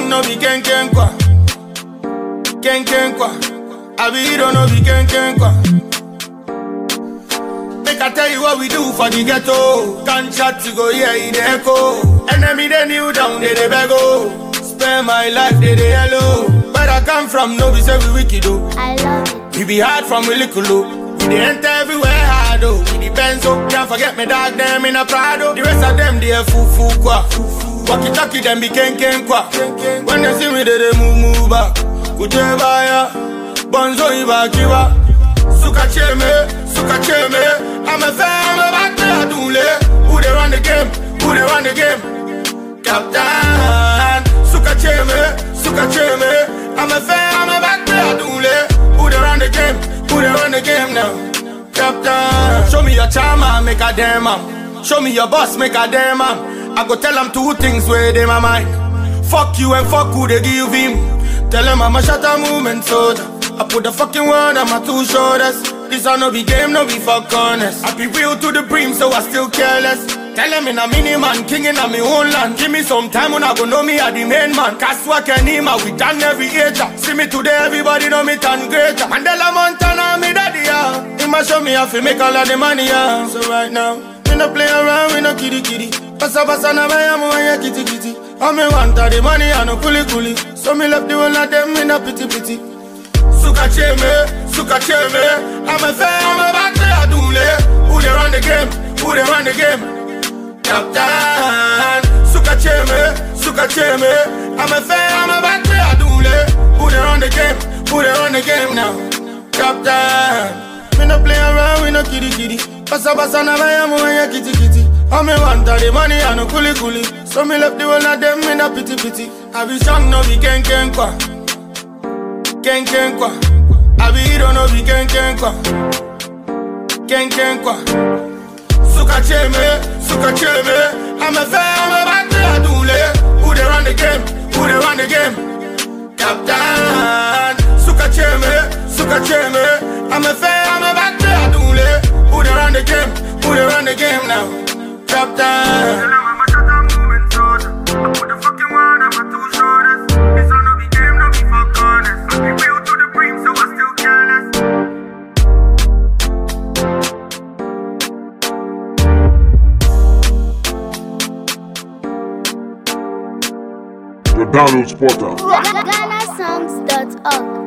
song no be ken ken kwa. Ken ken kwa. I be don't no be ken ken kwa. Make I tell you what we do for the ghetto. Gunshot to go here in the echo. Enemy they kneel down, they beg oh. Spend my life, they yellow. Where I come from, no be say we wicked oh. I love it. We be hard from we little low. We dey enter everywhere hard oh. We depend so can't forget me dog them in a Prado. The rest of them they fufu kwa. Walkie talkie them be ken ken kwa. When they see me they move back. Kutebaya, bonzo iba kiba. Suka cheme. I'm a fan, I'm a back there dule. Who they run the game? Who they run the game? Captain. Suka cheme. I'm a fan, I'm a back there dule. Who they run the game? Who they run the game now? Captain. Show me your charmer, make a damn man. Show me your boss, make a damn man. I go tell them two things where they my mind. Fuck you and fuck who they give him. Tell them I'm a shatter movement soldier. I put the fucking word on my two shoulders. This a no be game, no be fuck honest. I be real to the brim, so I still careless. Tell them in a mini man, king in a me own land. Give me some time when I go know me a the main man. Kaswa Kenima, we done every age. See me today, everybody know me turn greater. Mandela Montana, me daddy, yeah. He must show me how to make all of the money, yeah. So right now, we no play around, we no kitty. Basa na baya mo ya kitty. I'm me want the money, I no kuli. So me left the whole of them in a pity. Suka cheme. I'm a fan, I'm a back there dule. Who they run the game? Captain. Suka cheme. I'm a fan, I'm a back there dule. Who they run the game now? Captain. Me no play around, we no kitty. Basa na baya mo ya kitty. I'm me want the money, I no kuli. So me left the whole of them in a pity. I be strong, no be ken kwa. Ken kwa. I be don't know be ken kwa. Ken kwa. Suka cheme. I'm a fan, I'm a back there dule. Who they run the game? Captain. Suka cheme. I'm a fan, I'm a back there dule. Who they run the game now? Captain. I'm a shatter movement soldier. I put the fucking word on my two shoulders. This a no be game, no be fuck honest. I be real to the brim, so I still careless. The download spotter. GhanaSongs.org